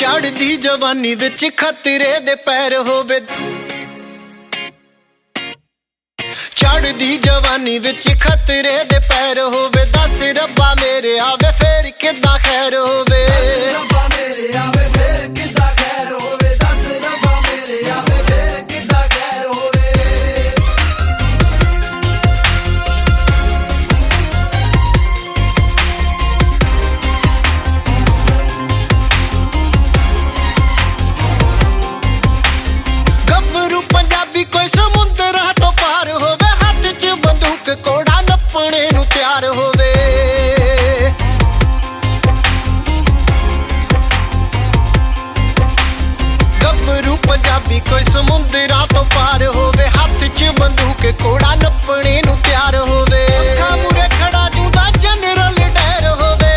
ਚੜ੍ਹਦੀ ਜਵਾਨੀ ਵਿੱਚ ਖਤਰੇ ਦੇ ਪੈਰ ਹੋਵੇ, ਚੜ੍ਹਦੀ ਜਵਾਨੀ ਵਿੱਚ ਖਤਰੇ ਦੇ ਪੈਰ ਹੋਵੇ। ਦੱਸ ਰੱਬਾ ਮੇਰੇ ਆਵੇ ਫੇਰ ਕਿੱਦਾਂ ਖੈਰ ਹੋਵੇ, ਰੱਬਾ ਮੇਰੇ ਆਵੇ ਫੇਰ ਕਿੱਦਾਂ ਖੈਰ ਹੋਵੇ। ਦੱਸ ਰੱਬਾ ਮੇਰੇ ਆਵੇ ਫੇਰ ਕਿੱਦਾਂ ਖੈਰ ਹੋਵੇ। ਗੱਭਰੂ ਪੰਜਾਬੀ ਕੋਈ ਸਮੁੰਦਰਾਂ ਤੋਂ ਪਾਰ ਹੋਵੇ, ਹੱਥ 'ਚ ਬੰਦੂਕ ਕੋੜਾ ਨੱਪਣੇ ਨੂੰ ਤਿਆਰ ਹੋਵੇ। ਗੱਭਰੂ ਪੰਜਾਬੀ ਕੋਈ ਸਮੁੰਦਰਾਂ ਤੋਂ ਪਾਰ ਹੋਵੇ, ਹੱਥ 'ਚ ਬੰਦੂਕ ਕੋੜਾ ਨੱਪਣੇ ਨੂੰ ਤਿਆਰ ਹੋਵੇ। ਅੱਖਾਂ ਮੂਹਰੇ ਖੜਾ ਜੂੰਦਾ ਜਨਰਲ ਡੈਰ ਹੋਵੇ।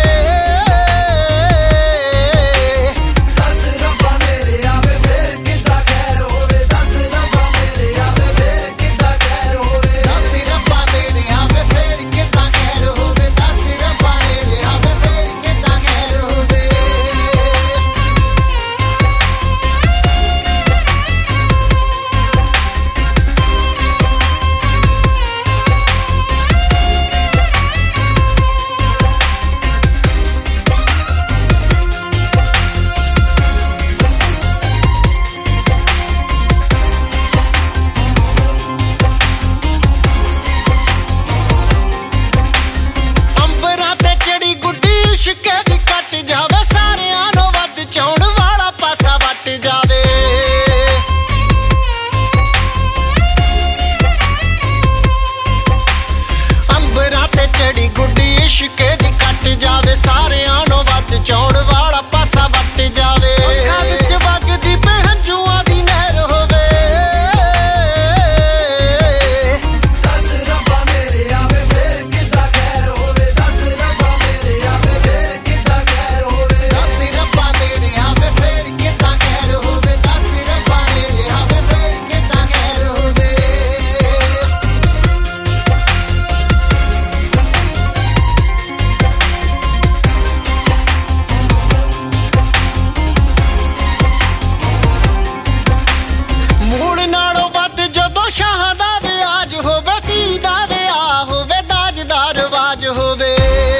ਦੱਸ ਰੱਬਾ ਮੇਰੇ ਆਵੇ ਫੇਰ ਕਿੱਦਾਂ ਖੈਰ ਹੋਵੇ। ਦੱਸ ਰੱਬਾ ਮੇਰੇ ਆਵੇ ਫੇਰ ਕਿੱਦਾਂ ਖੈਰ ਹੋਵੇ। ਦੱਸ ਰੱਬਾ ਮੇਰੇ ਆਵੇ ਫੇਰ ਕਿੱਦਾਂ ਖੈਰ ਹੋਵੇ। ਦੱਸ ਰੱਬਾ ਮੇਰੇ ਆਵੇ ਫੇਰ ਕਿੱਦਾਂ ਖੈਰ ਹੋਵੇ। ਅੰਬਰਾਂ ਤੇ ਚੜੀ ਗੁੱਡੀ ਇਸ਼ਕੇ ਦੀ ਕੱਟ ਜਾਵੇ, ਸਾਰਿਆਂ ਨੂੰ ਵੱਧ ਚਾਉਣ ਵਾਲਾ ਪਾਸਾ ਵੱਟ ਜਾਵੇ। ਅੰਬਰਾਂ ਤੇ ਚੜੀ ਗੁੱਡੀ ਇਸ਼ਕੇ ਦੀ ਕੱਟ ਜਾਵੇ, ਸਾਰਿਆਂ ਨੂੰ ਵੱਧ ਚਾਉਣ ਵਾਲਾ ਪਾਸਾ ਵੱਟ ਜਾਵੇ। ਅੱਖਾਂ ਵਿੱਚ ਵਗਦੀ ਬੇਹੰਝੂਆਂ ਦੀ ਨਹਿਰ ਹੋਵੇ। ਦੱਸ ਰੱਬਾ ਮੇਰੇ ਆਵੇ ਫੇਰ ਕਿੱਦਾਂ ਖੈਰ ਹੋਵੇ। ਦੱਸ ਰੱਬਾ ਮੇਰੇ ਆਵੇ ਫੇਰ ਕਿੱਦਾਂ ਖੈਰ ਹੋਵੇ। ਦੱਸ ਰੱਬਾ ਮੇਰੇ ਆਵੇ ਫੇਰ ਕਿੱਦਾਂ ਖੈਰ ਹੋਵੇ। ਦੱਸ ਰੱਬਾ ਮੇਰੇ ਆਵੇ ਫੇਰ ਕਿੱਦਾਂ ਖੈਰ ਹੋਵੇ। ਮੂਲ ਨਾਲੋਂ ਵੱਧ ਜਦੋਂ ਸ਼ਾਹਾਂ ਦਾ ਵਿਆਜ ਹੋਵੇ, ਧੀ ਦਾ ਵਿਆਹ ਹੋਵੇ, ਦਾਜ ਦਾ ਰਿਵਾਜ ਹੋਵੇ।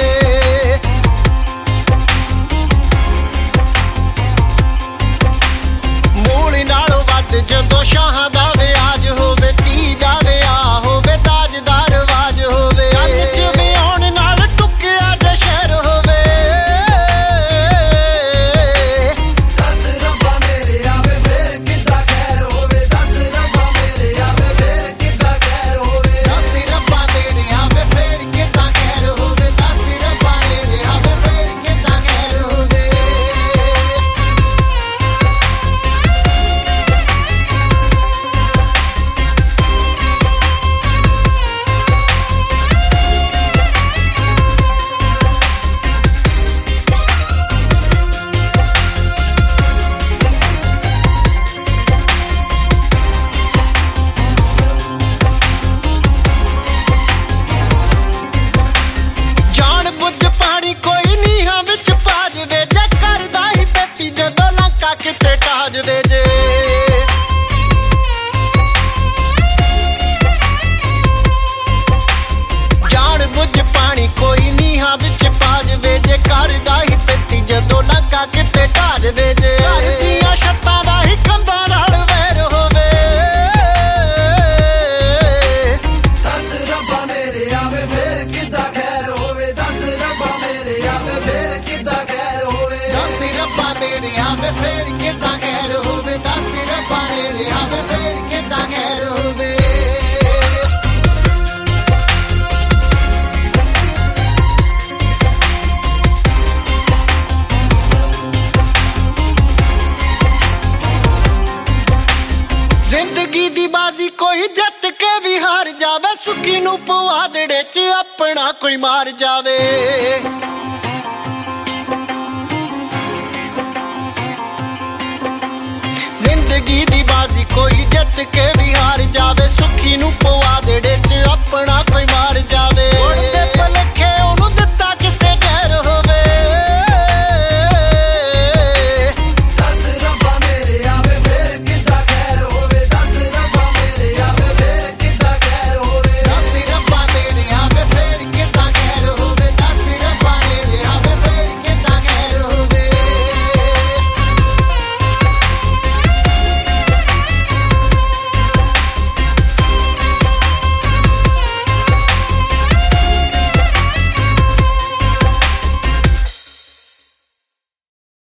ਮੂਲ ਨਾਲੋਂ ਵੱਧ ਜਦੋਂ ਸ਼ਾਹਾਂ ਦਾ ਵਿਆਜ ਹੋਵੇ, ਧੀ ਦਾ ਵਿਆਹ ਹੋਵੇ, ਦਾਜ ਦਾ ਰਿਵਾਜ ਹੋਵੇ। ਕੰਨ 'ਚ ਵਿਆਹੁਣ ਨਾਲ ਟੁੱਕਿਆ ਜੇ ਸ਼ਹਿਰ ਹੋਵੇ। ਦੱਸ ਰੱਬਾ ਮੇਰੇ ਆਵੇ ਫੇਰ ਕਿੱਦਾਂ ਖੈਰ ਹੋਵੇ। ਦੱਸ ਰੱਬਾ ਮੇਰੇ ਆਵੇ ਫੇਰ ਕਿੱਦਾਂ ਖੈਰ ਹੋਵੇ। ਦੱਸ ਰੱਬਾ ਮੇਰੇ ਆਵੇ ਫੇਰ ਕਿੱਦਾਂ ਖੈਰ ਹੋਵੇ। ਦੱਸ ਰੱਬਾ ਮੇਰੇ ਆਵੇ ਫੇਰ ਕਿੱਦਾਂ ਖੈਰ ਹੋਵੇ। ਜਾਣ ਬੁੱਝ ਪਾਣੀ ਕੋਈ ਨੀਹਾਂ ਵਿੱਚ ਪਾ ਜਵੇ, ਜੇ ਕਰਦਾ ਹੀ ਬੇਟੀ ਜਦੋਂ ਲੰਕਾ ਕਿਤੇ ਢਾਹ ਜਵੇ ਜੇ। ਜਾਣ ਬੁੱਝ ਪਾਣੀ ਕੋਈ ਨੀਹਾਂ ਵਿੱਚ ਪਾ ਜਵੇ, ਜੇ ਕਰਦਾ ਹੀ ਬੇਟੀ ਜਦੋਂ ਲੰਕਾ ਕਿਤੇ ਢਾਹ ਜਵੇ ਜੇ। ਘਰ ਦੀਆਂ ਛੱਤਾਂ ਦਾ ਹੀ ਕੰਧਾਂ ਨਾਲ ਵੈਰ ਹੋਵੇ। ਦੱਸ ਰੱਬਾ ਮੇਰੇ ਆਵੇ ਫੇਰ ਕਿੱਦਾਂ ਖੈਰ ਹੋਵੇ। ਦੱਸ ਰੱਬਾ ਮੇਰੇ ਆਵੇ ਫੇਰ ਕਿੱਦਾਂ ਖੈਰ ਹੋਵੇ। ਦੱਸ ਰੱਬਾ ਮੇਰੇ ਆਵੇ ਫੇਰ ਕਿੱਦਾਂ ਖੈਰ ਹੋਵੇ। ਦੱਸ ਰੱਬਾ ਮੇਰੇ ਆਵੇ ਫੇਰ ਕਿੱਦਾਂ ਖੈਰ ਹੋਵੇ। ਜ਼ਿੰਦਗੀ ਦੀ ਬਾਜ਼ੀ ਕੋਈ ਜਿੱਤ ਕੇ ਵੀ ਹਾਰ ਜਾਵੇ, ਸੁੱਖੀ ਨੂੰ ਪਵਾਦੜੇ 'ਚ ਆਪਣਾ ਕੋਈ ਮਾਰ ਜਾਵੇ। ਜ਼ਿੰਦਗੀ ਦੀ ਬਾਜ਼ੀ ਕੋਈ ਜਿੱਤ ਕੇ ਵੀ ਹਾਰ ਜਾਵੇ, ਸੁੱਖੀ ਨੂੰ ਪਵਾਦੜੇ 'ਚ ਆਪਣਾ ਕੋਈ ਮਾਰ ਜਾਵੇ।